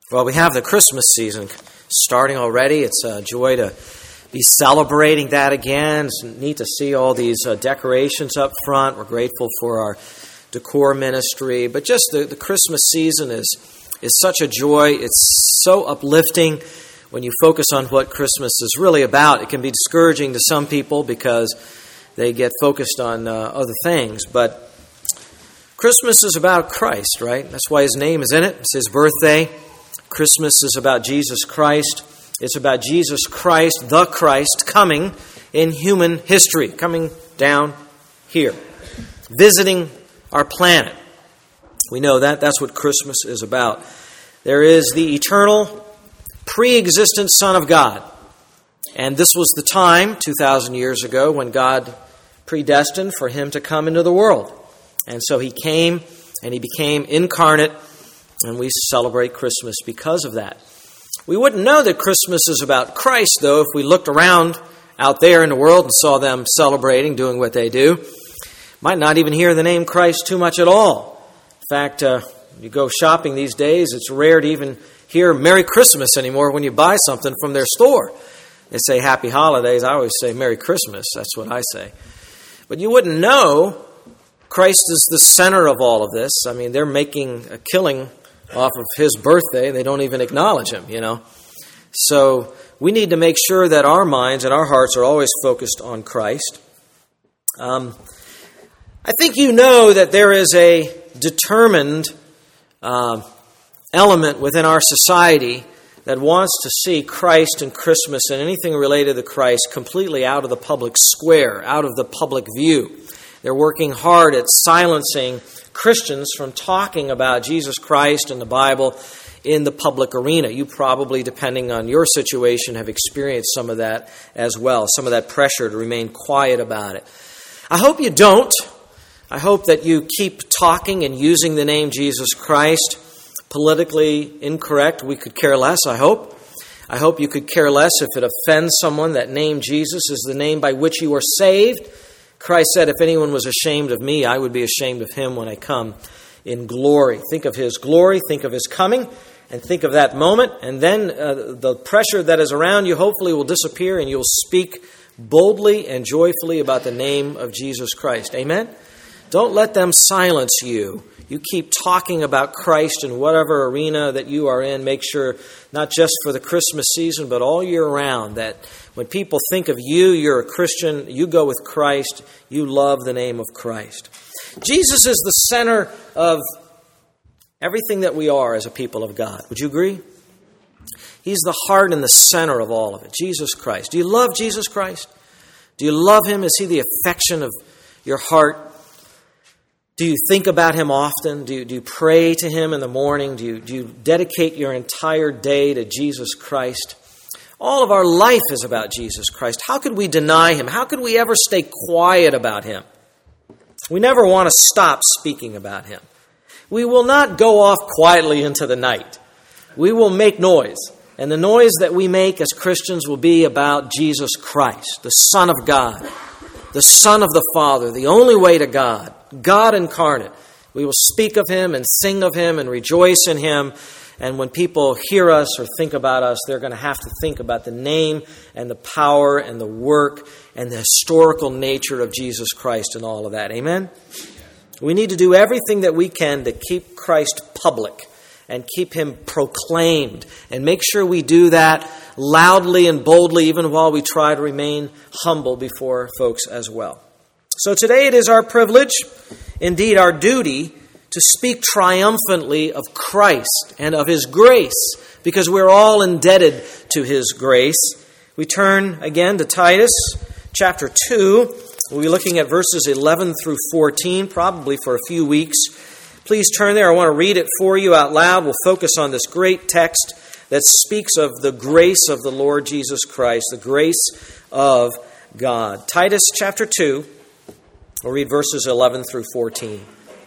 Well, we have the Christmas season starting already. It's a joy to be celebrating that again. It's neat to see all these decorations up front. We're grateful for our decor ministry. But just the Christmas season is such a joy. It's so uplifting when you focus on what Christmas is really about. It can be discouraging to some people because they get focused on other things. But Christmas is about Christ, right? That's why His name is in it. It's His birthday. Christmas is about Jesus Christ. It's about Jesus Christ, the Christ, coming in human history, coming down here, visiting our planet. We know that. That's what Christmas is about. There is the eternal, pre-existent Son of God. And this was the time, 2,000 years ago, when God predestined for Him to come into the world. And so He came and He became incarnate. And we celebrate Christmas because of that. We wouldn't know that Christmas is about Christ, though, if we looked around out there in the world and saw them celebrating, doing what they do. Might not even hear the name Christ too much at all. In fact, you go shopping these days, it's rare to even hear Merry Christmas anymore when you buy something from their store. They say Happy Holidays. I always say Merry Christmas. That's what I say. But you wouldn't know Christ is the center of all of this. I mean, they're making a killing off of His birthday. They don't even acknowledge Him, So we need to make sure that our minds and our hearts are always focused on Christ. I think you know that there is a determined element within our society that wants to see Christ and Christmas and anything related to Christ completely out of the public square, out of the public view. They're working hard at silencing Christians from talking about Jesus Christ and the Bible in the public arena. You probably, depending on your situation, have experienced some of that as well, some of that pressure to remain quiet about it. I hope you don't. I hope that you keep talking and using the name Jesus Christ. Politically incorrect, we could care less, I hope. I hope you could care less if it offends someone. That name Jesus is the name by which you are saved. Christ said, if anyone was ashamed of me, I would be ashamed of him when I come in glory. Think of His glory, think of His coming, and think of that moment. And then the pressure that is around you hopefully will disappear and you'll speak boldly and joyfully about the name of Jesus Christ. Amen? Don't let them silence you. You keep talking about Christ in whatever arena that you are in. Make sure, not just for the Christmas season, but all year round, that when people think of you, you're a Christian, you go with Christ, you love the name of Christ. Jesus is the center of everything that we are as a people of God. Would you agree? He's the heart and the center of all of it, Jesus Christ. Do you love Jesus Christ? Do you love Him? Is He the affection of your heart? Do you think about Him often? Do you pray to Him in the morning? Do you dedicate your entire day to Jesus Christ? All of our life is about Jesus Christ. How could we deny Him? How could we ever stay quiet about Him? We never want to stop speaking about Him. We will not go off quietly into the night. We will make noise. And the noise that we make as Christians will be about Jesus Christ, the Son of God, the Son of the Father, the only way to God, God incarnate. We will speak of Him and sing of Him and rejoice in Him. And when people hear us or think about us, they're going to have to think about the name and the power and the work and the historical nature of Jesus Christ and all of that. Amen? We need to do everything that we can to keep Christ public and keep Him proclaimed. And make sure we do that loudly and boldly, even while we try to remain humble before folks as well. So today it is our privilege, indeed our duty, to speak triumphantly of Christ and of His grace, because we're all indebted to His grace. We turn again to Titus chapter 2. We'll be looking at verses 11 through 14, probably for a few weeks. Please turn there. I want to read it for you out loud. We'll focus on this great text that speaks of the grace of the Lord Jesus Christ, the grace of God. Titus chapter 2, we'll read verses 11 through 14.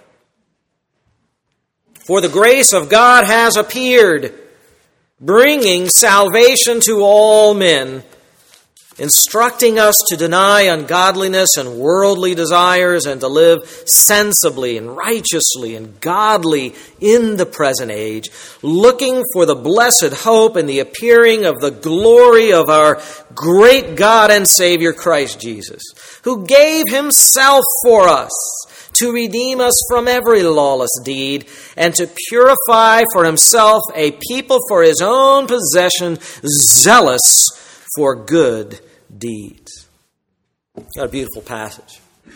For the grace of God has appeared, bringing salvation to all men, instructing us to deny ungodliness and worldly desires and to live sensibly and righteously and godly in the present age, looking for the blessed hope and the appearing of the glory of our great God and Savior Christ Jesus, who gave himself for us to redeem us from every lawless deed and to purify for himself a people for his own possession, zealous for good deeds. What a beautiful passage.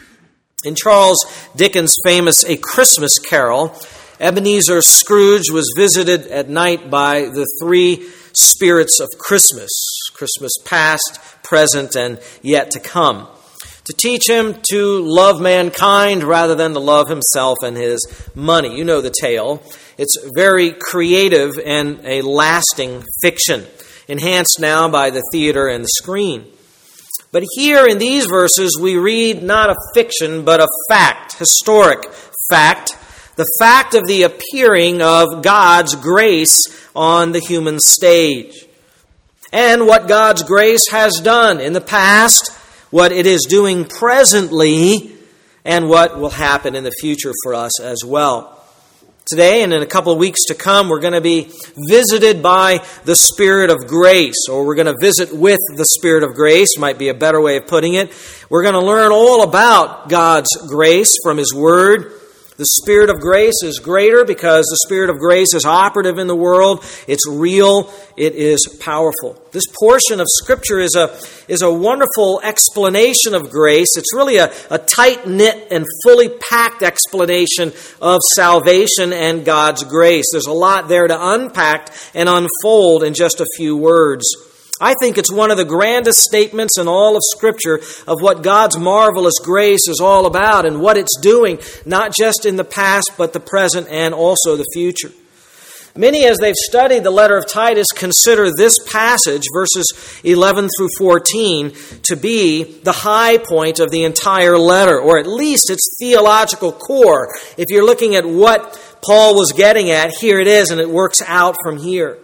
In Charles Dickens' famous A Christmas Carol, Ebenezer Scrooge was visited at night by the three spirits of Christmas: Christmas past, present, and yet to come, to teach him to love mankind rather than to love himself and his money. You know the tale. It's very creative and a lasting fiction, enhanced now by the theater and the screen. But here in these verses we read not a fiction but a fact, historic fact, the fact of the appearing of God's grace on the human stage. And what God's grace has done in the past, what it is doing presently, and what will happen in the future for us as well. Today and in a couple of weeks to come, we're going to be visited by the Spirit of grace, or we're going to visit with the Spirit of grace, might be a better way of putting it. We're going to learn all about God's grace from His Word. The Spirit of grace is greater because the Spirit of grace is operative in the world. It's real. It is powerful. This portion of Scripture is a wonderful explanation of grace. It's really a tight-knit and fully packed explanation of salvation and God's grace. There's a lot there to unpack and unfold in just a few words. I think it's one of the grandest statements in all of Scripture of what God's marvelous grace is all about and what it's doing, not just in the past, but the present and also the future. Many, as they've studied the letter of Titus, consider this passage, verses 11 through 14, to be the high point of the entire letter, or at least its theological core. If you're looking at what Paul was getting at, here it is, and it works out from here.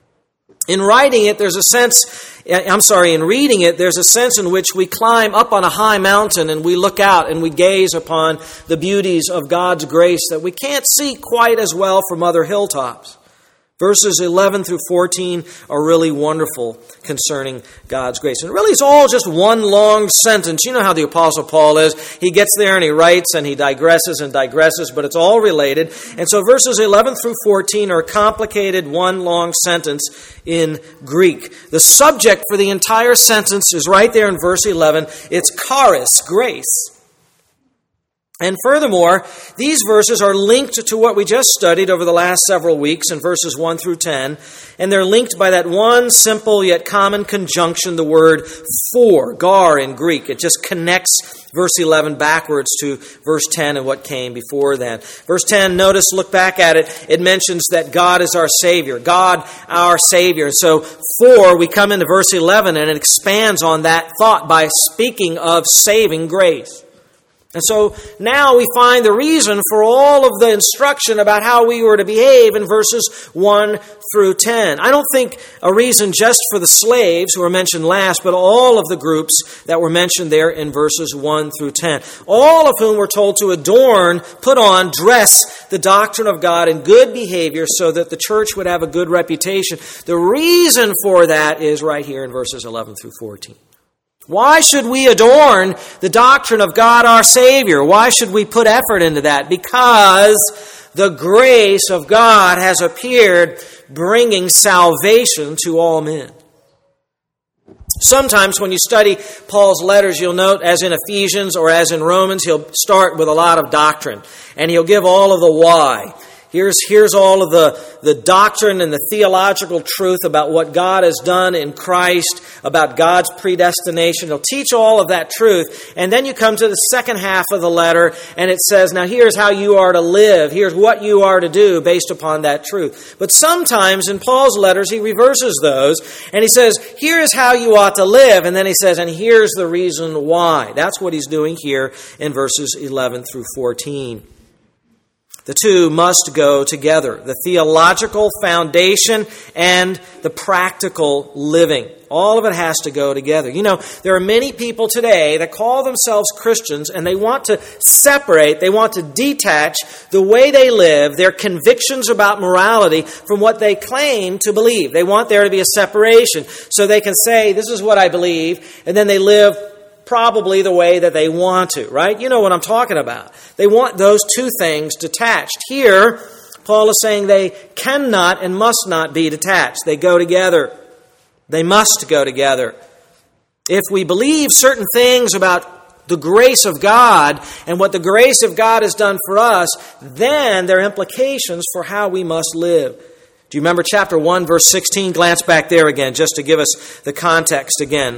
In reading it, there's a sense in which we climb up on a high mountain and we look out and we gaze upon the beauties of God's grace that we can't see quite as well from other hilltops. Verses 11 through 14 are really wonderful concerning God's grace. And really it's all just one long sentence. You know how the Apostle Paul is. He gets there and he writes and he digresses, but it's all related. And so verses 11 through 14 are a complicated one long sentence in Greek. The subject for the entire sentence is right there in verse 11. It's charis, grace. And furthermore, these verses are linked to what we just studied over the last several weeks in verses 1 through 10, and they're linked by that one simple yet common conjunction, the word for, gar in Greek. It just connects verse 11 backwards to verse 10 and what came before that. Verse 10, notice, look back at it, it mentions that God is our Savior. God, our Savior. So for, we come into verse 11 and it expands on that thought by speaking of saving grace. And so now we find the reason for all of the instruction about how we were to behave in verses 1 through 10. I don't think a reason just for the slaves who were mentioned last, but all of the groups that were mentioned there in verses 1 through 10. All of whom were told to adorn, put on, dress the doctrine of God in good behavior so that the church would have a good reputation. The reason for that is right here in verses 11 through 14. Why should we adorn the doctrine of God our Savior? Why should we put effort into that? Because the grace of God has appeared, bringing salvation to all men. Sometimes when you study Paul's letters, you'll note, as in Ephesians or as in Romans, he'll start with a lot of doctrine, and he'll give all of the why. Here's all of the doctrine and the theological truth about what God has done in Christ, about God's predestination. He'll teach all of that truth. And then you come to the second half of the letter, and it says, now here's how you are to live. Here's what you are to do based upon that truth. But sometimes in Paul's letters, he reverses those, and he says, here's how you ought to live. And then he says, and here's the reason why. That's what he's doing here in verses 11 through 14. The two must go together. The theological foundation and the practical living. All of it has to go together. You know, there are many people today that call themselves Christians and they want to separate, they want to detach the way they live, their convictions about morality from what they claim to believe. They want there to be a separation so they can say, this is what I believe, and then they live probably the way that they want to, right? You know what I'm talking about. They want those two things detached. Here, Paul is saying they cannot and must not be detached. They go together. They must go together. If we believe certain things about the grace of God and what the grace of God has done for us, then there are implications for how we must live. Do you remember chapter 1, verse 16? Glance back there again, just to give us the context again,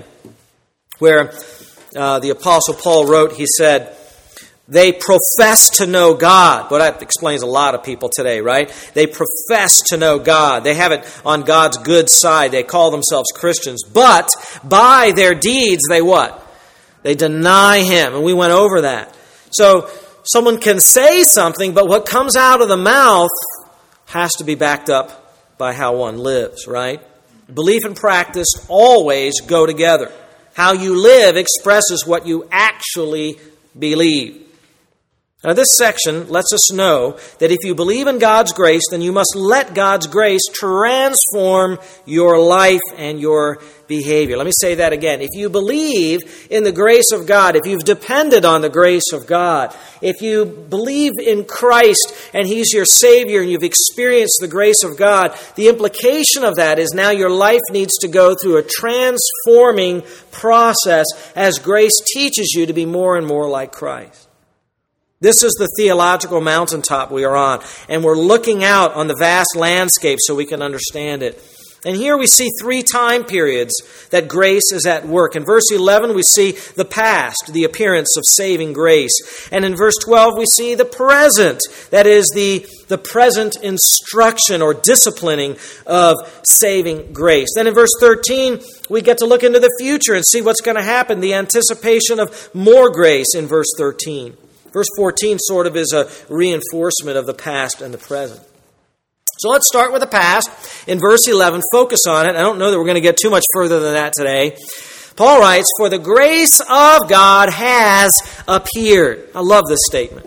where the Apostle Paul wrote, he said, they profess to know God. Well, that explains a lot of people today, right? They profess to know God. They have it on God's good side. They call themselves Christians. But by their deeds, they what? They deny Him. And we went over that. So someone can say something, but what comes out of the mouth has to be backed up by how one lives, right? Belief and practice always go together. How you live expresses what you actually believe. Now, this section lets us know that if you believe in God's grace, then you must let God's grace transform your life and your behavior. Let me say that again. If you believe in the grace of God, if you've depended on the grace of God, if you believe in Christ and He's your Savior and you've experienced the grace of God, the implication of that is now your life needs to go through a transforming process as grace teaches you to be more and more like Christ. This is the theological mountaintop we are on, and we're looking out on the vast landscape so we can understand it. And here we see 3 time periods that grace is at work. In verse 11, we see the past, the appearance of saving grace. And in verse 12, we see the present, that is the present instruction or disciplining of saving grace. Then in verse 13, we get to look into the future and see what's going to happen, the anticipation of more grace in verse 13. Verse 14 sort of is a reinforcement of the past and the present. So let's start with the past. In verse 11, focus on it. I don't know that we're going to get too much further than that today. Paul writes, "For the grace of God has appeared." I love this statement.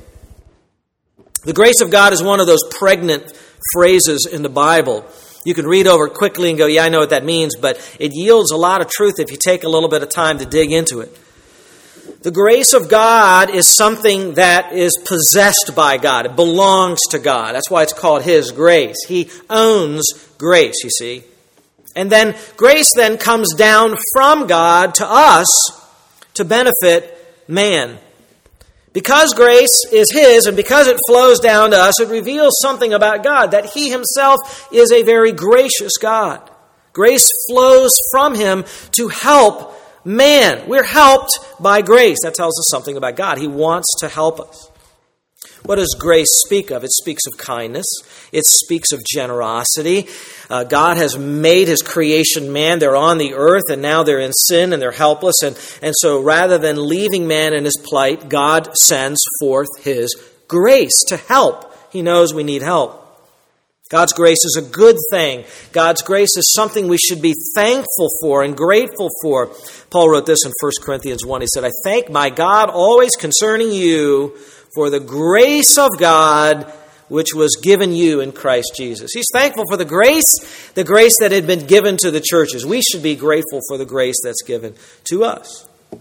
The grace of God is one of those pregnant phrases in the Bible. You can read over it quickly and go, yeah, I know what that means, but it yields a lot of truth if you take a little bit of time to dig into it. The grace of God is something that is possessed by God. It belongs to God. That's why it's called His grace. He owns grace, you see. And then grace then comes down from God to us to benefit man. Because grace is His and because it flows down to us, it reveals something about God, that He Himself is a very gracious God. Grace flows from Him to help man. We're helped by grace. That tells us something about God. He wants to help us. What does grace speak of? It speaks of kindness. It speaks of generosity. God has made His creation man. They're on the earth and now they're in sin and they're helpless. And so rather than leaving man in his plight, God sends forth His grace to help. He knows we need help. God's grace is a good thing. God's grace is something we should be thankful for and grateful for. Paul wrote this in 1 Corinthians 1. He said, "I thank my God always concerning you for the grace of God which was given you in Christ Jesus." He's thankful for the grace that had been given to the churches. We should be grateful for the grace that's given to us.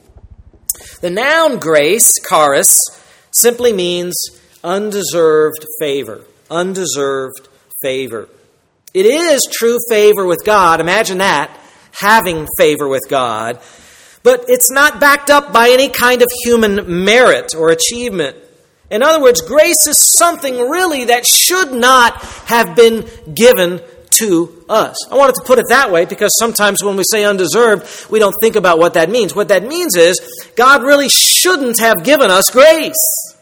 The noun grace, charis, simply means undeserved favor. Undeserved favor. It is true favor with God. Imagine that, having favor with God. But it's not backed up by any kind of human merit or achievement. In other words, grace is something really that should not have been given to us. I wanted to put it that way because sometimes when we say undeserved, we don't think about what that means. What that means is God really shouldn't have given us grace.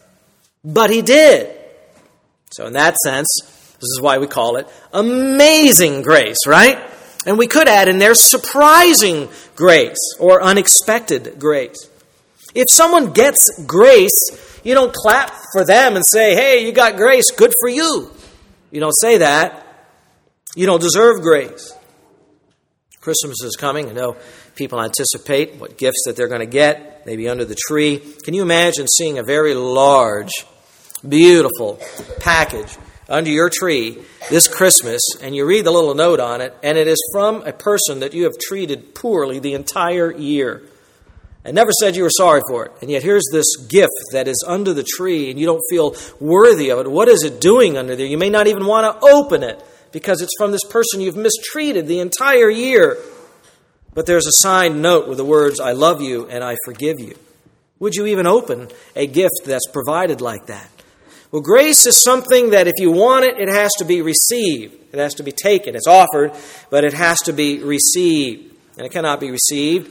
But He did. So in that sense, this is why we call it amazing grace, right? And we could add in there surprising grace or unexpected grace. If someone gets grace, You don't clap for them and say, hey, you got grace, good for you. You don't say that. You don't deserve grace. Christmas is coming. I know people anticipate what gifts that they're going to get, maybe under the tree. Can you imagine seeing a very large, beautiful package under your tree this Christmas, and you read the little note on it, and it is from a person that you have treated poorly the entire year and never said you were sorry for it. And yet here's this gift that is under the tree, and you don't feel worthy of it. What is it doing under there? You may not even want to open it because it's from this person you've mistreated the entire year. But there's a signed note with the words, I love you and I forgive you. Would you even open a gift that's provided like that? Well, grace is something that if you want it, it has to be received. It has to be taken. It's offered, but it has to be received. And it cannot be received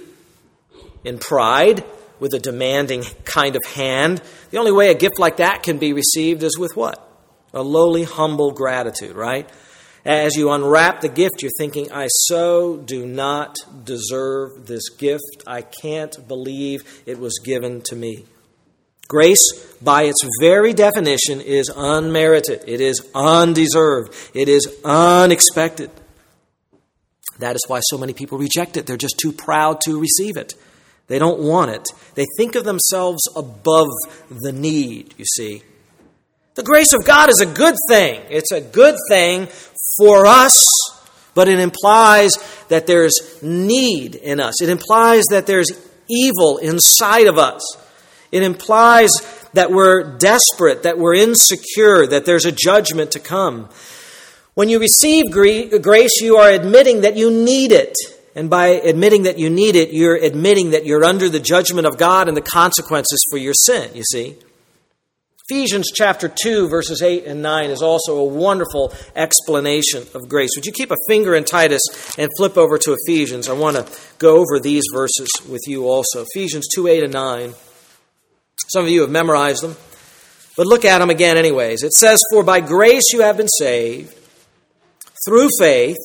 in pride, with a demanding kind of hand. The only way a gift like that can be received is with what? A lowly, humble gratitude, right? As you unwrap the gift, you're thinking, I so do not deserve this gift. I can't believe it was given to me. Grace, by its very definition, is unmerited. It is undeserved. It is unexpected. That is why so many people reject it. They're just too proud to receive it. They don't want it. They think of themselves above the need, you see. The grace of God is a good thing. It's a good thing for us, but it implies that there's need in us. It implies that there's evil inside of us. It implies that we're desperate, that we're insecure, that there's a judgment to come. When you receive grace, you are admitting that you need it. And by admitting that you need it, you're admitting that you're under the judgment of God and the consequences for your sin, you see. Ephesians chapter 2, verses 8 and 9 is also a wonderful explanation of grace. Would you keep a finger in Titus and flip over to Ephesians? I want to go over these verses with you also. Ephesians 2, 8 and 9. Some of you have memorized them, but look at them again anyways. It says, for by grace you have been saved through faith,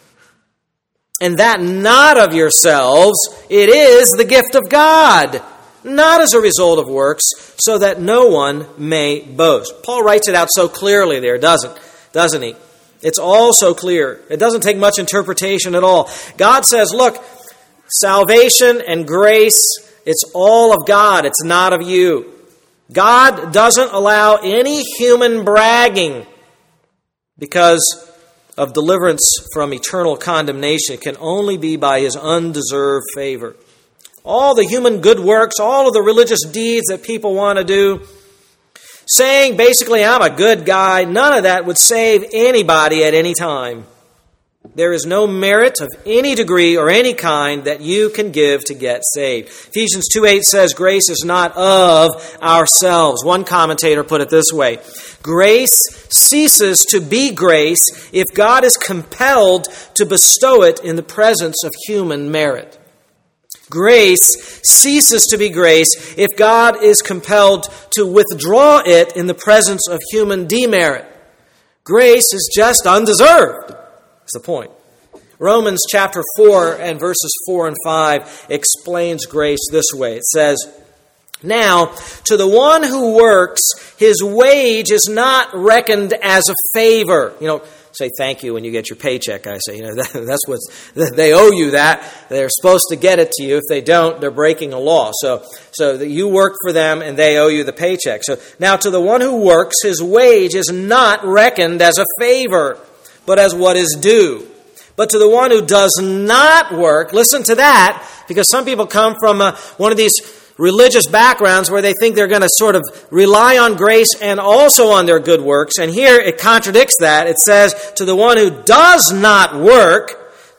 and that not of yourselves, it is the gift of God, not as a result of works, so that no one may boast. Paul writes it out so clearly there, doesn't he? It's all so clear. It doesn't take much interpretation at all. God says, look, salvation and grace, it's all of God. It's not of you. God doesn't allow any human bragging because of deliverance from eternal condemnation. It can only be by His undeserved favor. All the human good works, all of the religious deeds that people want to do, saying basically, I'm a good guy, none of that would save anybody at any time. There is no merit of any degree or any kind that you can give to get saved. Ephesians 2:8 says grace is not of ourselves. One commentator put it this way: grace ceases to be grace if God is compelled to bestow it in the presence of human merit. Grace ceases to be grace if God is compelled to withdraw it in the presence of human demerit. Grace is just undeserved. That's the point. Romans chapter 4 and verses 4 and 5 explains grace this way. It says, now, to the one who works, his wage is not reckoned as a favor. Say thank you when you get your paycheck. I say, that's what they owe you. That they're supposed to get it to you. If they don't, they're breaking a law. So that you work for them and they owe you the paycheck. So now, to the one who works, his wage is not reckoned as a favor, but as what is due. But to the one who does not work, listen to that, because some people come from one of these religious backgrounds where they think they're going to sort of rely on grace and also on their good works. And here it contradicts that. It says, to the one who does not work,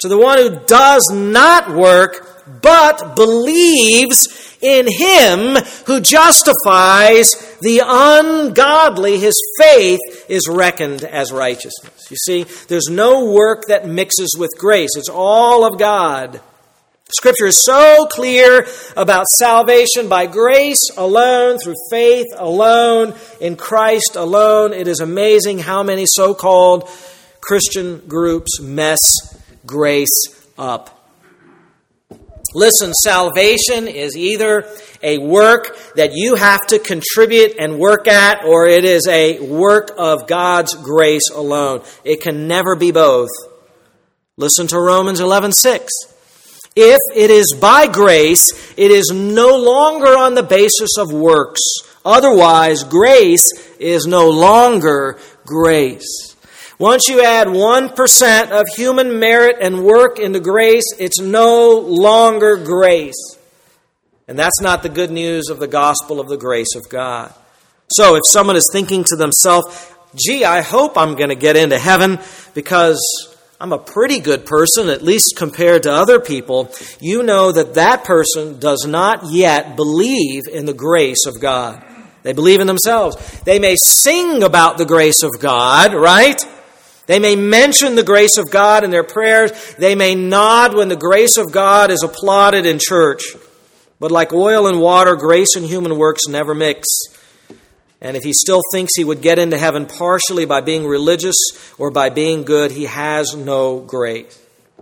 but believes in Him who justifies the ungodly, his faith is reckoned as righteousness. You see, there's no work that mixes with grace. It's all of God. Scripture is so clear about salvation by grace alone, through faith alone, in Christ alone. It is amazing how many so-called Christian groups mess grace up. Listen, salvation is either a work that you have to contribute and work at, or it is a work of God's grace alone. It can never be both. Listen to Romans 11:6. If it is by grace, it is no longer on the basis of works. Otherwise, grace is no longer grace. Once you add 1% of human merit and work into grace, it's no longer grace. And that's not the good news of the gospel of the grace of God. So if someone is thinking to themselves, gee, I hope I'm going to get into heaven because I'm a pretty good person, at least compared to other people, you know that that person does not yet believe in the grace of God. They believe in themselves. They may sing about the grace of God, right? They may mention the grace of God in their prayers. They may nod when the grace of God is applauded in church. But like oil and water, grace and human works never mix. And if he still thinks he would get into heaven partially by being religious or by being good, he has no grace.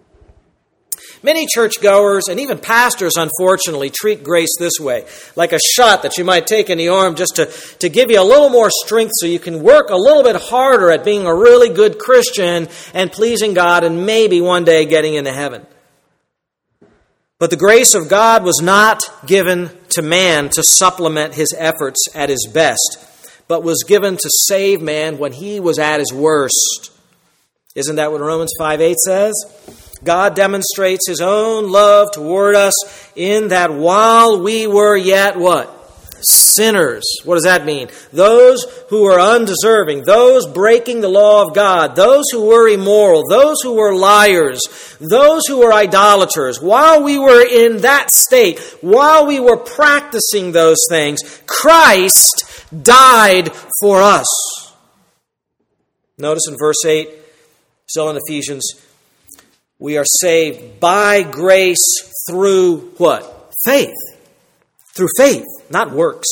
Many churchgoers and even pastors, unfortunately, treat grace this way, like a shot that you might take in the arm just to give you a little more strength so you can work a little bit harder at being a really good Christian and pleasing God and maybe one day getting into heaven. But the grace of God was not given to man to supplement his efforts at his best, but was given to save man when he was at his worst. Isn't that what Romans 5:8 says? God demonstrates his own love toward us in that while we were yet what? Sinners. What does that mean? Those who were undeserving, those breaking the law of God, those who were immoral, those who were liars, those who were idolaters. While we were in that state, while we were practicing those things, Christ died for us. Notice in verse 8, still in Ephesians, we are saved by grace through what? Faith. Through faith, not works.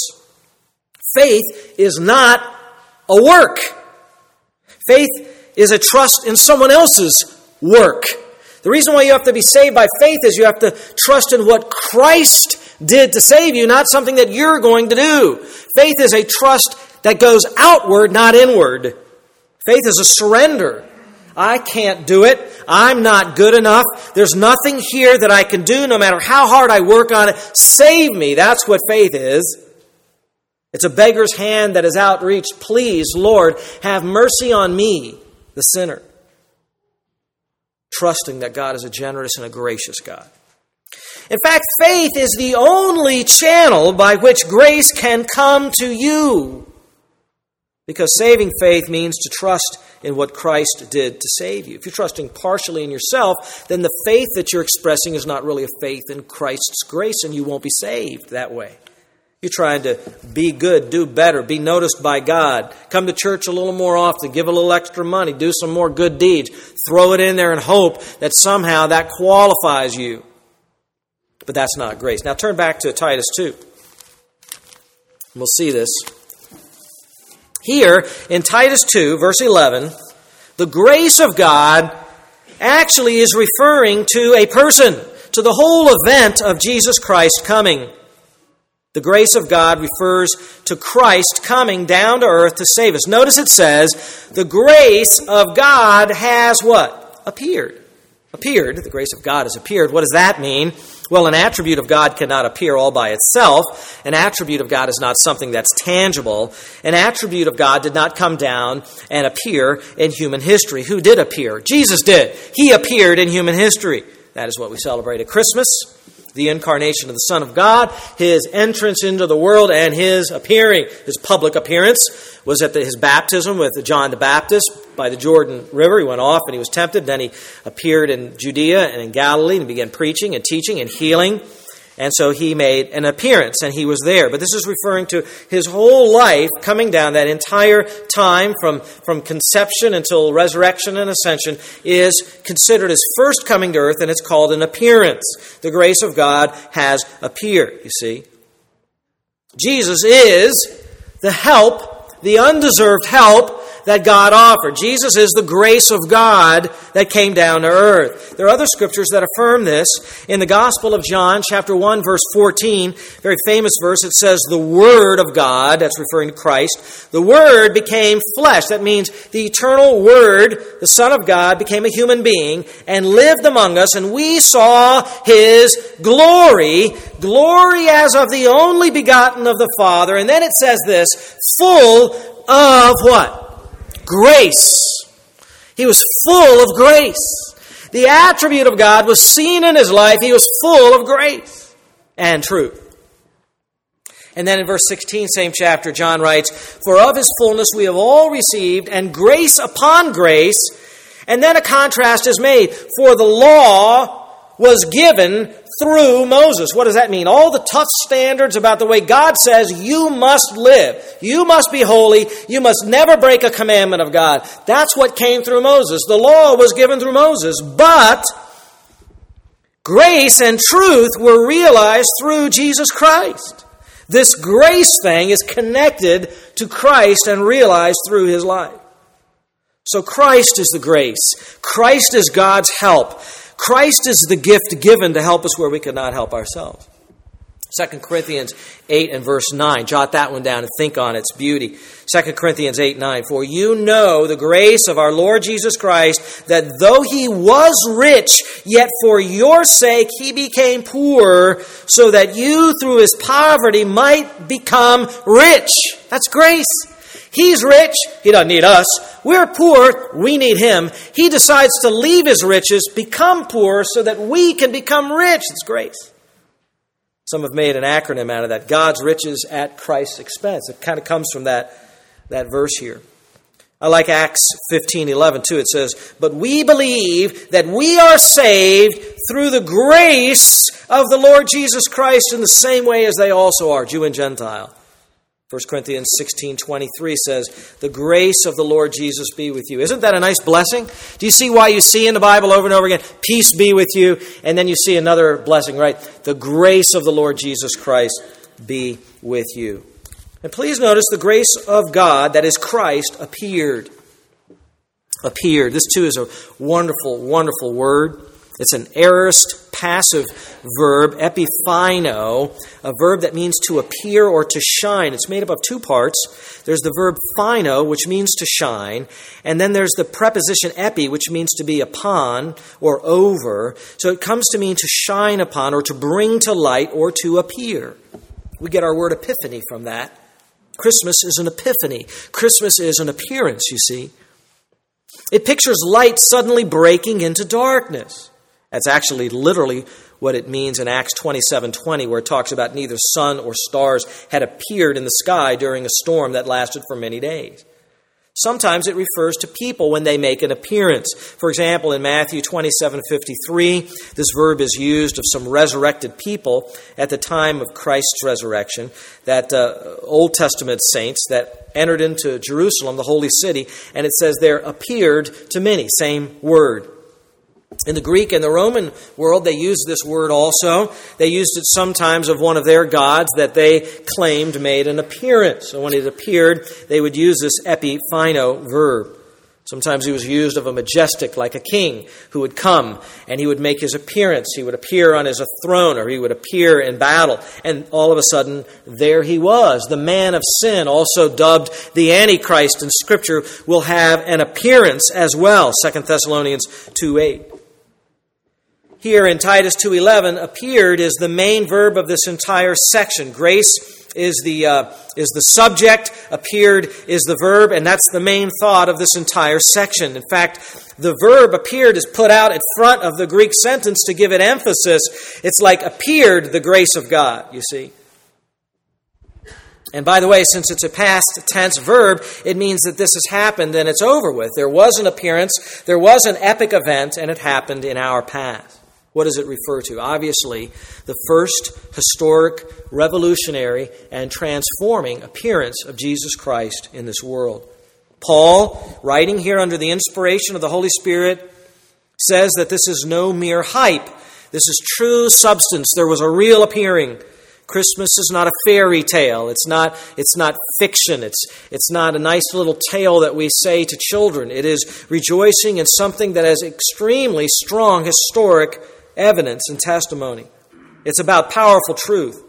Faith is not a work. Faith is a trust in someone else's work. The reason why you have to be saved by faith is you have to trust in what Christ did to save you, not something that you're going to do. Faith is a trust that goes outward, not inward. Faith is a surrender. I can't do it. I'm not good enough. There's nothing here that I can do, no matter how hard I work on it. Save me. That's what faith is. It's a beggar's hand that is outreached. Please, Lord, have mercy on me, the sinner. Trusting that God is a generous and a gracious God. In fact, faith is the only channel by which grace can come to you. Because saving faith means to trust in what Christ did to save you. If you're trusting partially in yourself, then the faith that you're expressing is not really a faith in Christ's grace, and you won't be saved that way. You're trying to be good, do better, be noticed by God, come to church a little more often, give a little extra money, do some more good deeds, throw it in there and hope that somehow that qualifies you. But that's not grace. Now turn back to Titus 2. We'll see this. Here, in Titus 2, verse 11, the grace of God actually is referring to a person, to the whole event of Jesus Christ coming. The grace of God refers to Christ coming down to earth to save us. Notice it says, the grace of God has what? Appeared. Appeared. The grace of God has appeared. What does that mean? Well, an attribute of God cannot appear all by itself. An attribute of God is not something that's tangible. An attribute of God did not come down and appear in human history. Who did appear? Jesus did. He appeared in human history. That is what we celebrate at Christmas. The incarnation of the Son of God, his entrance into the world, and his appearing. His public appearance was at his baptism with John the Baptist by the Jordan River. He went off and he was tempted. Then he appeared in Judea and in Galilee and began preaching and teaching and healing. And so he made an appearance and he was there. But this is referring to his whole life coming down. That entire time from conception until resurrection and ascension is considered his first coming to earth, and it's called an appearance. The grace of God has appeared, you see. Jesus is the help, the undeserved help that God offered. Jesus is the grace of God that came down to earth. There are other scriptures that affirm this. In the Gospel of John, chapter 1, verse 14, very famous verse, it says, the Word of God, that's referring to Christ, the Word became flesh. That means the eternal Word, the Son of God, became a human being and lived among us, and we saw His glory, glory as of the only begotten of the Father. And then it says this, full of what? Grace. He was full of grace. The attribute of God was seen in His life. He was full of grace and truth. And then in verse 16, same chapter, John writes, for of His fullness we have all received, and grace upon grace. And then a contrast is made. For the law was given through Moses. What does that mean? All the tough standards about the way God says you must live. You must be holy. You must never break a commandment of God. That's what came through Moses. The law was given through Moses. But grace and truth were realized through Jesus Christ. This grace thing is connected to Christ and realized through His life. So Christ is the grace. Christ is God's help. Christ is the gift given to help us where we could not help ourselves. 2 Corinthians 8 and verse 9. Jot that one down and think on its beauty. 2 Corinthians 8, 9. For you know the grace of our Lord Jesus Christ, that though He was rich, yet for your sake He became poor, so that you through His poverty might become rich. That's grace. He's rich. He doesn't need us. We're poor. We need Him. He decides to leave His riches, become poor, so that we can become rich. It's grace. Some have made an acronym out of that. God's riches at Christ's expense. It kind of comes from that verse here. I like Acts 15:11 too. It says, but we believe that we are saved through the grace of the Lord Jesus Christ in the same way as they also are, Jew and Gentile. 1 Corinthians 16:23 says, the grace of the Lord Jesus be with you. Isn't that a nice blessing? Do you see why you see in the Bible over and over again, peace be with you, and then you see another blessing, right? The grace of the Lord Jesus Christ be with you. And please notice the grace of God, that is Christ, appeared. Appeared. This too is a wonderful, wonderful word. It's an aorist passive verb, epiphino, a verb that means to appear or to shine. It's made up of two parts. There's the verb phino, which means to shine, and then there's the preposition epi, which means to be upon or over. So it comes to mean to shine upon or to bring to light or to appear. We get our word epiphany from that. Christmas is an epiphany. Christmas is an appearance, you see. It pictures light suddenly breaking into darkness. That's actually literally what it means in Acts 27:20, where it talks about neither sun or stars had appeared in the sky during a storm that lasted for many days. Sometimes it refers to people when they make an appearance. For example, in Matthew 27:53, this verb is used of some resurrected people at the time of Christ's resurrection, that Old Testament saints that entered into Jerusalem, the holy city, and it says there appeared to many, same word. In the Greek and the Roman world, they used this word also. They used it sometimes of one of their gods that they claimed made an appearance. So when it appeared, they would use this epiphino verb. Sometimes he was used of a majestic, like a king, who would come and he would make his appearance. He would appear on his throne, or he would appear in battle. And all of a sudden, there he was. The man of sin, also dubbed the Antichrist in Scripture, will have an appearance as well. 2 Thessalonians 2:8. Here in Titus 2:11, appeared is the main verb of this entire section. Grace is the subject, appeared is the verb, and that's the main thought of this entire section. In fact, the verb appeared is put out at front of the Greek sentence to give it emphasis. It's like appeared the grace of God, you see. And by the way, since it's a past tense verb, it means that this has happened and it's over with. There was an appearance, there was an epic event, and it happened in our past. What does it refer to? Obviously, the first historic, revolutionary, and transforming appearance of Jesus Christ in this world. Paul, writing here under the inspiration of the Holy Spirit, says that this is no mere hype. This is true substance. There was a real appearing. Christmas is not a fairy tale. It's not fiction. It's not a nice little tale that we say to children. It is rejoicing in something that has extremely strong historic evidence and testimony. It's about powerful truth.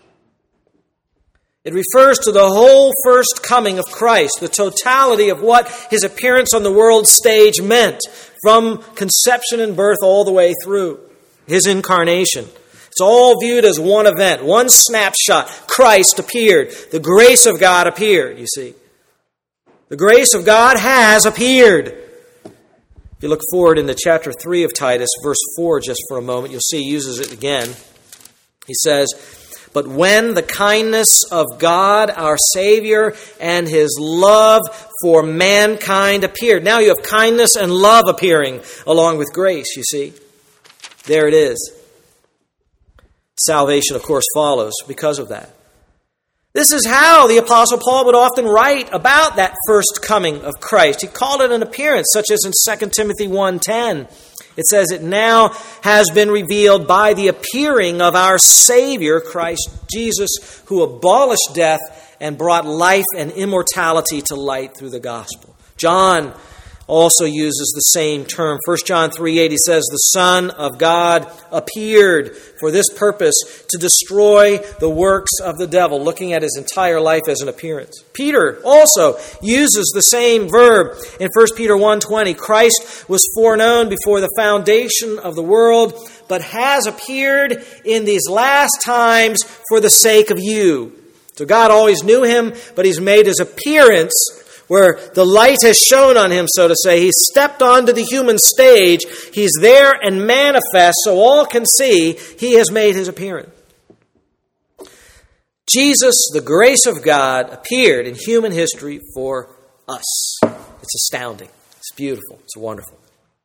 It refers to the whole first coming of Christ, the totality of what his appearance on the world stage meant, from conception and birth all the way through his incarnation. It's all viewed as one event, one snapshot. Christ appeared. The grace of God appeared, you see. The grace of God has appeared. If you look forward into chapter 3 of Titus, verse 4 just for a moment, you'll see he uses it again. He says, "But when the kindness of God, our Savior, and his love for mankind appeared." Now you have kindness and love appearing along with grace, you see. There it is. Salvation, of course, follows because of that. This is how the Apostle Paul would often write about that first coming of Christ. He called it an appearance, such as in 2 Timothy 1:10. It says, "It now has been revealed by the appearing of our Savior, Christ Jesus, who abolished death and brought life and immortality to light through the gospel." John also uses the same term. 1 John 3:8, he says, "The Son of God appeared for this purpose, to destroy the works of the devil," looking at his entire life as an appearance. Peter also uses the same verb in 1 Peter 1:20. "Christ was foreknown before the foundation of the world, but has appeared in these last times for the sake of you." So God always knew him, but he's made his appearance where the light has shone on him, so to say. He stepped onto the human stage. He's there and manifest so all can see he has made his appearance. Jesus, the grace of God, appeared in human history for us. It's astounding. It's beautiful. It's wonderful.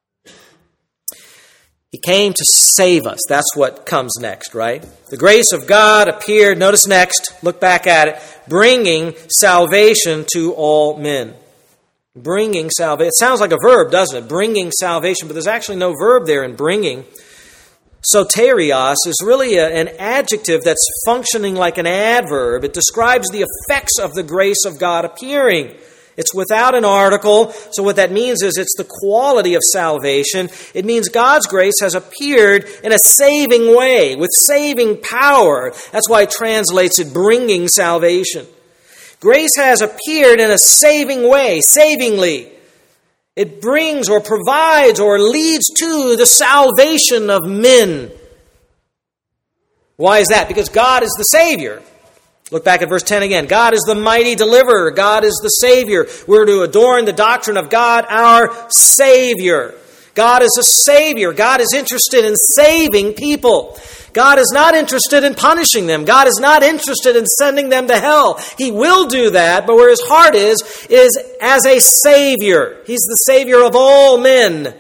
He came to save us. That's what comes next, right? The grace of God appeared, notice next, look back at it, bringing salvation to all men. Bringing salvation. It sounds like a verb, doesn't it? Bringing salvation, but there's actually no verb there in bringing. Soterios is really an adjective that's functioning like an adverb. It describes the effects of the grace of God appearing. It's without an article, so what that means is it's the quality of salvation. It means God's grace has appeared in a saving way, with saving power. That's why it translates it bringing salvation. Grace has appeared in a saving way, savingly. It brings or provides or leads to the salvation of men. Why is that? Because God is the Savior. Look back at verse 10 again. God is the mighty deliverer. God is the Savior. We're to adorn the doctrine of God, our Savior. God is a Savior. God is interested in saving people. God is not interested in punishing them. God is not interested in sending them to hell. He will do that, but where his heart is as a Savior. He's the Savior of all men.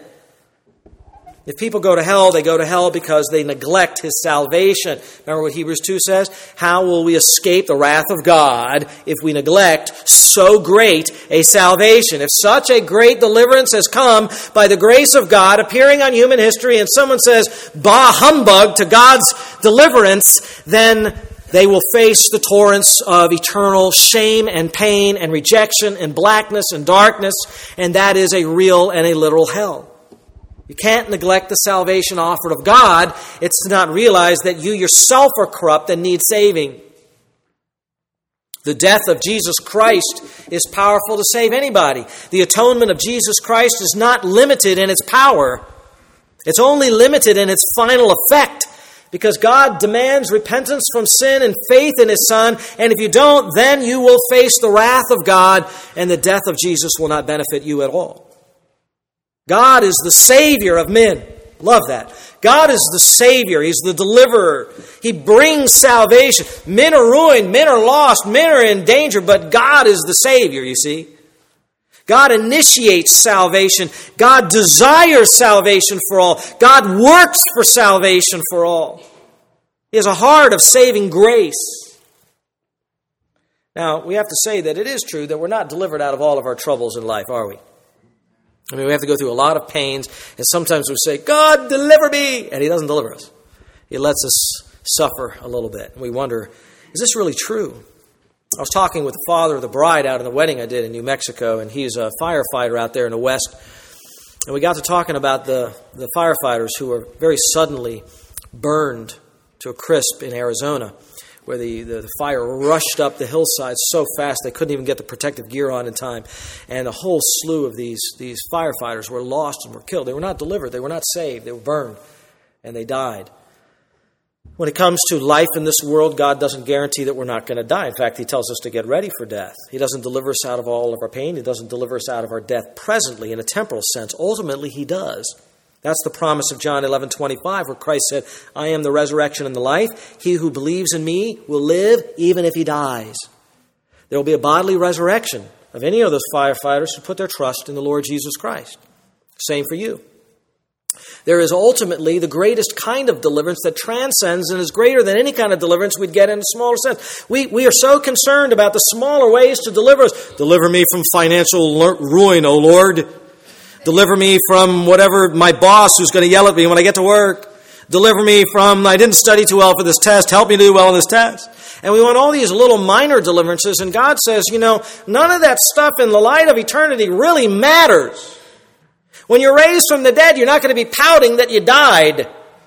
If people go to hell, they go to hell because they neglect his salvation. Remember what Hebrews 2 says? How will we escape the wrath of God if we neglect so great a salvation? If such a great deliverance has come by the grace of God appearing on human history, and someone says, bah humbug to God's deliverance, then they will face the torrents of eternal shame and pain and rejection and blackness and darkness, and that is a real and a literal hell. You can't neglect the salvation offered of God. It's to not realize that you yourself are corrupt and need saving. The death of Jesus Christ is powerful to save anybody. The atonement of Jesus Christ is not limited in its power. It's only limited in its final effect, because God demands repentance from sin and faith in his Son, and if you don't, then you will face the wrath of God, and the death of Jesus will not benefit you at all. God is the Savior of men. Love that. God is the Savior. He's the deliverer. He brings salvation. Men are ruined. Men are lost. Men are in danger. But God is the Savior, you see. God initiates salvation. God desires salvation for all. God works for salvation for all. He has a heart of saving grace. Now, we have to say that it is true that we're not delivered out of all of our troubles in life, are we? I mean, we have to go through a lot of pains, and sometimes we say, God, deliver me, and he doesn't deliver us. He lets us suffer a little bit. And we wonder, is this really true? I was talking with the father of the bride out in the wedding I did in New Mexico, and he's a firefighter out there in the West. And we got to talking about the firefighters who were very suddenly burned to a crisp in Arizona, where the fire rushed up the hillside so fast they couldn't even get the protective gear on in time. And a whole slew of these firefighters were lost and were killed. They were not delivered. They were not saved. They were burned, and they died. When it comes to life in this world, God doesn't guarantee that we're not going to die. In fact, He tells us to get ready for death. He doesn't deliver us out of all of our pain. He doesn't deliver us out of our death presently in a temporal sense. Ultimately, He does. That's the promise of John 11:25, where Christ said, I am the resurrection and the life. He who believes in me will live even if he dies. There will be a bodily resurrection of any of those firefighters who put their trust in the Lord Jesus Christ. Same for you. There is ultimately the greatest kind of deliverance that transcends and is greater than any kind of deliverance we'd get in a smaller sense. We are so concerned about the smaller ways to deliver us. Deliver me from financial ruin, O Lord. Deliver me from whatever my boss who's going to yell at me when I get to work. Deliver me from, I didn't study too well for this test. Help me do well in this test. And we want all these little minor deliverances. And God says, none of that stuff in the light of eternity really matters. When you're raised from the dead, you're not going to be pouting that you died.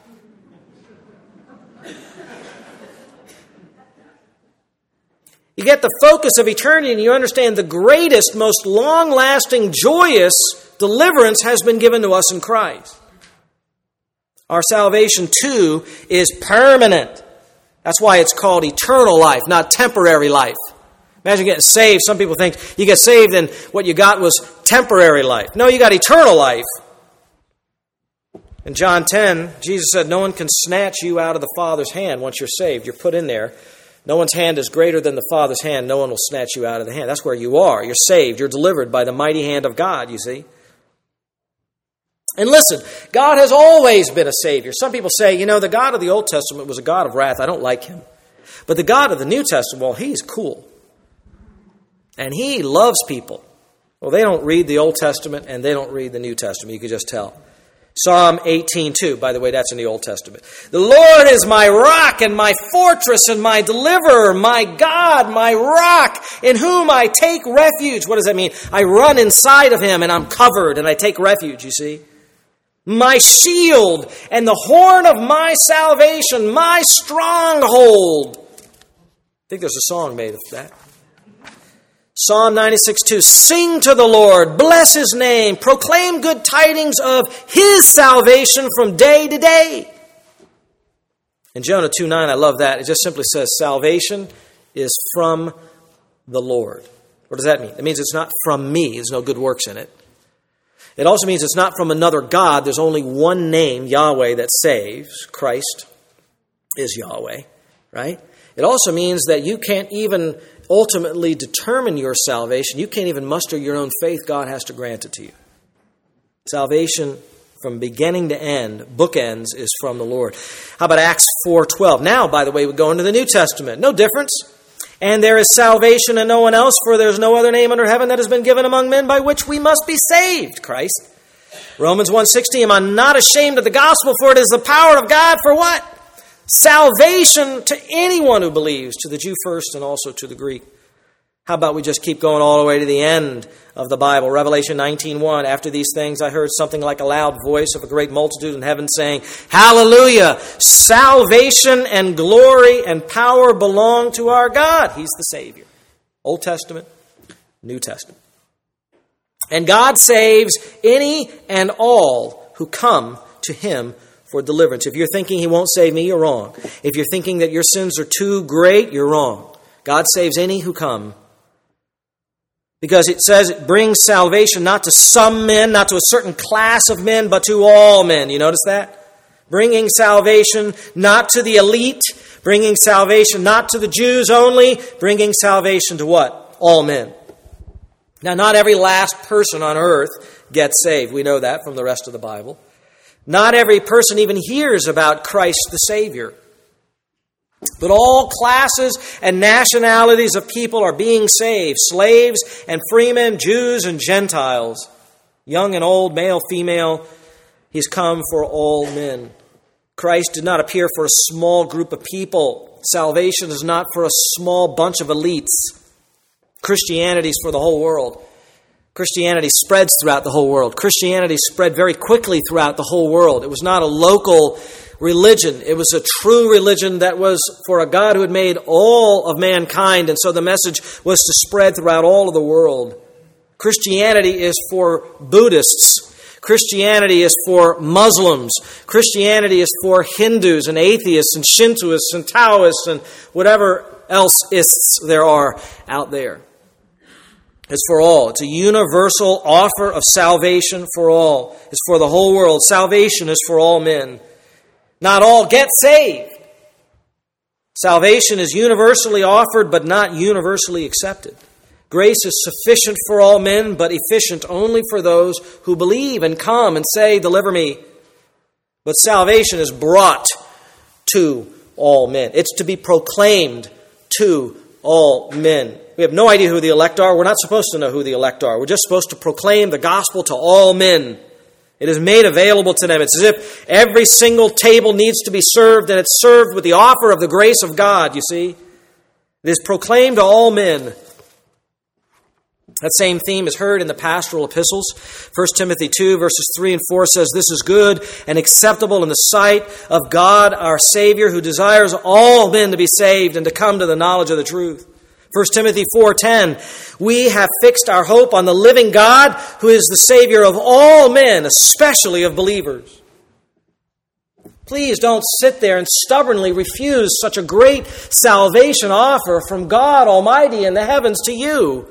You get the focus of eternity and you understand the greatest, most long-lasting, joyous deliverance has been given to us in Christ. Our salvation, too, is permanent. That's why it's called eternal life, not temporary life. Imagine getting saved. Some people think you get saved and what you got was temporary life. No, you got eternal life. In John 10, Jesus said, no one can snatch you out of the Father's hand once you're saved. You're put in there. No one's hand is greater than the Father's hand. No one will snatch you out of the hand. That's where you are. You're saved. You're delivered by the mighty hand of God, you see. And listen, God has always been a Savior. Some people say, the God of the Old Testament was a God of wrath. I don't like Him. But the God of the New Testament, well, He's cool. And He loves people. Well, they don't read the Old Testament and they don't read the New Testament. You can just tell. Psalm 18:2, by the way, that's in the Old Testament. The Lord is my rock and my fortress and my deliverer, my God, my rock, in whom I take refuge. What does that mean? I run inside of Him and I'm covered and I take refuge, you see. My shield and the horn of my salvation, my stronghold. I think there's a song made of that. Psalm 96:2, sing to the Lord, bless His name, proclaim good tidings of His salvation from day to day. In Jonah 2:9, I love that. It just simply says, salvation is from the Lord. What does that mean? It means it's not from me. There's no good works in it. It also means it's not from another God. There's only one name, Yahweh, that saves. Christ is Yahweh, right? It also means that you can't even ultimately determine your salvation. You can't even muster your own faith. God has to grant it to you. Salvation from beginning to end, bookends, is from the Lord. How about Acts 4:12? Now, by the way, we go into the New Testament. No difference. And there is salvation in no one else, for there is no other name under heaven that has been given among men by which we must be saved. Christ. Romans 1:16, I'm not ashamed of the gospel, for it is the power of God for what? Salvation to anyone who believes, to the Jew first and also to the Greek. How about we just keep going all the way to the end of the Bible? Revelation 19:1, after these things I heard something like a loud voice of a great multitude in heaven saying, Hallelujah! Salvation and glory and power belong to our God. He's the Savior. Old Testament, New Testament. And God saves any and all who come to Him for deliverance. If you're thinking He won't save me, you're wrong. If you're thinking that your sins are too great, you're wrong. God saves any who come. Because it says it brings salvation not to some men, not to a certain class of men, but to all men. You notice that? Bringing salvation not to the elite, bringing salvation not to the Jews only, bringing salvation to what? All men. Now, not every last person on earth gets saved. We know that from the rest of the Bible. Not every person even hears about Christ the Savior. But all classes and nationalities of people are being saved. Slaves and freemen, Jews and Gentiles. Young and old, male, female. He's come for all men. Christ did not appear for a small group of people. Salvation is not for a small bunch of elites. Christianity is for the whole world. Christianity spreads throughout the whole world. Christianity spread very quickly throughout the whole world. It was not a local religion. It was a true religion that was for a God who had made all of mankind, and so the message was to spread throughout all of the world. Christianity is for Buddhists. Christianity is for Muslims. Christianity is for Hindus and atheists and Shintoists and Taoists and whatever else ists there are out there. It's for all. It's a universal offer of salvation for all. It's for the whole world. Salvation is for all men. Not all get saved. Salvation is universally offered but not universally accepted. Grace is sufficient for all men, but efficient only for those who believe and come and say, "Deliver me." But salvation is brought to all men. It's to be proclaimed to all men. We have no idea who the elect are. We're not supposed to know who the elect are. We're just supposed to proclaim the gospel to all men. It is made available to them. It's as if every single table needs to be served, and it's served with the offer of the grace of God, you see. It is proclaimed to all men. That same theme is heard in the pastoral epistles. 1 Timothy 2, verses 3 and 4 says, "This is good and acceptable in the sight of God our Savior, who desires all men to be saved and to come to the knowledge of the truth." 1 Timothy 4:10, "We have fixed our hope on the living God, who is the Savior of all men, especially of believers." Please don't sit there and stubbornly refuse such a great salvation offer from God Almighty in the heavens to you.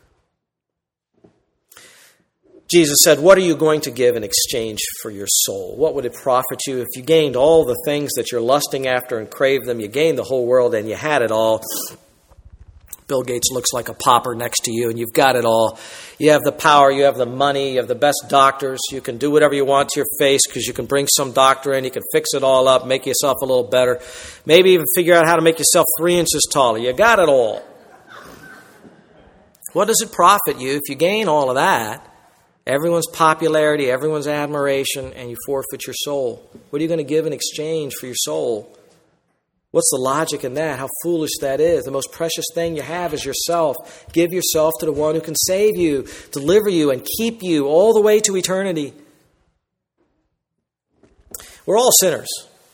Jesus said, "What are you going to give in exchange for your soul? What would it profit you if you gained all the things that you're lusting after and crave them? You gained the whole world and you had it all." Bill Gates looks like a pauper next to you, and you've got it all. You have the power, you have the money, you have the best doctors. You can do whatever you want to your face because you can bring some doctor in. You can fix it all up, make yourself a little better. Maybe even figure out how to make yourself 3 inches taller. You got it all. What does it profit you if you gain all of that? Everyone's popularity, everyone's admiration, and you forfeit your soul. What are you going to give in exchange for your soul? What's the logic in that? How foolish that is. The most precious thing you have is yourself. Give yourself to the one who can save you, deliver you, and keep you all the way to eternity. We're all sinners.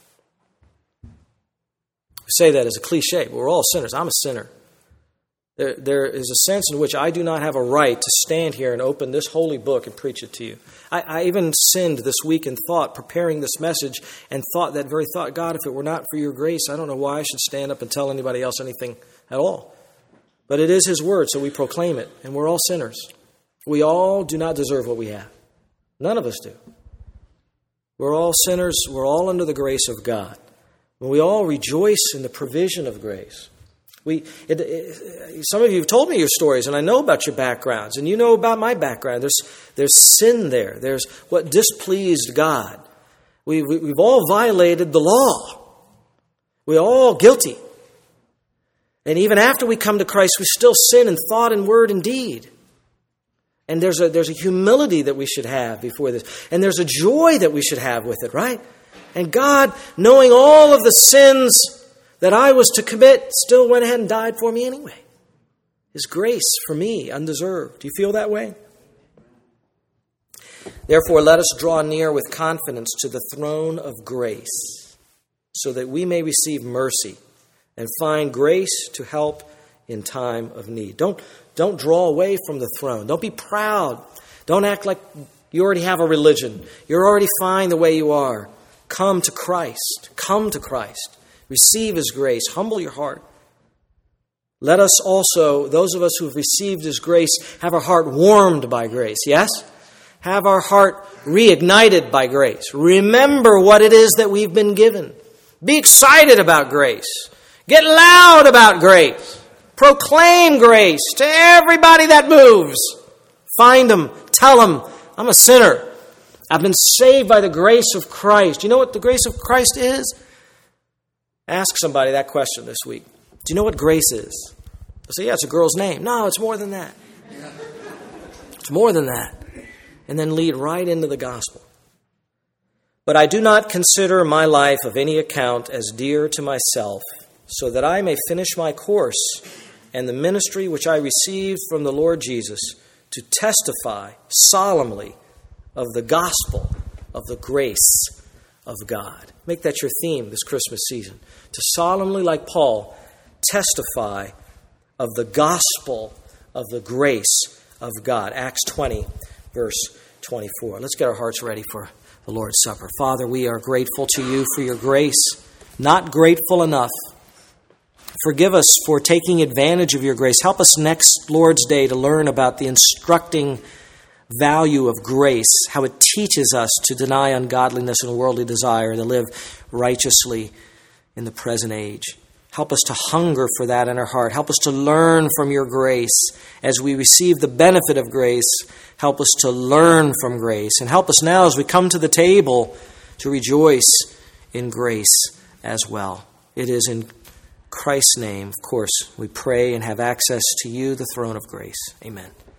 I say that as a cliche, but we're all sinners. I'm a sinner. There is a sense in which I do not have a right to stand here and open this holy book and preach it to you. I even sinned this week in thought, preparing this message, and thought that very thought, God, if it were not for your grace, I don't know why I should stand up and tell anybody else anything at all. But it is his word, so we proclaim it, and we're all sinners. We all do not deserve what we have. None of us do. We're all sinners. We're all under the grace of God. And we all rejoice in the provision of grace. Some of you have told me your stories, and I know about your backgrounds, and you know about my background. There's sin there. There's what displeased God. We've all violated the law. We're all guilty. And even after we come to Christ, we still sin in thought and word and deed. And there's a humility that we should have before this. And there's a joy that we should have with it, right? And God, knowing all of the sins that I was to commit, still went ahead and died for me anyway. His grace for me, undeserved. Do you feel that way? Therefore, let us draw near with confidence to the throne of grace, so that we may receive mercy and find grace to help in time of need. Don't draw away from the throne. Don't be proud. Don't act like you already have a religion. You're already fine the way you are. Come to Christ. Come to Christ. Receive his grace. Humble your heart. Let us also, those of us who have received his grace, have our heart warmed by grace. Yes? Have our heart reignited by grace. Remember what it is that we've been given. Be excited about grace. Get loud about grace. Proclaim grace to everybody that moves. Find them. Tell them, I'm a sinner. I've been saved by the grace of Christ. You know what the grace of Christ is? Ask somebody that question this week. Do you know what grace is? They'll say, yeah, it's a girl's name. No, it's more than that. It's more than that. And then lead right into the gospel. But I do not consider my life of any account as dear to myself, so that I may finish my course and the ministry which I received from the Lord Jesus, to testify solemnly of the gospel of the grace of God. Make that your theme this Christmas season. To solemnly, like Paul, testify of the gospel of the grace of God. Acts 20, verse 24. Let's get our hearts ready for the Lord's Supper. Father, we are grateful to you for your grace. Not grateful enough. Forgive us for taking advantage of your grace. Help us next Lord's Day to learn about the instructing value of grace, how it teaches us to deny ungodliness and worldly desire, to live righteously in the present age. Help us to hunger for that in our heart. Help us to learn from your grace. As we receive the benefit of grace, help us to learn from grace. And help us now as we come to the table to rejoice in grace as well. It is in Christ's name, of course, we pray and have access to you, the throne of grace. Amen.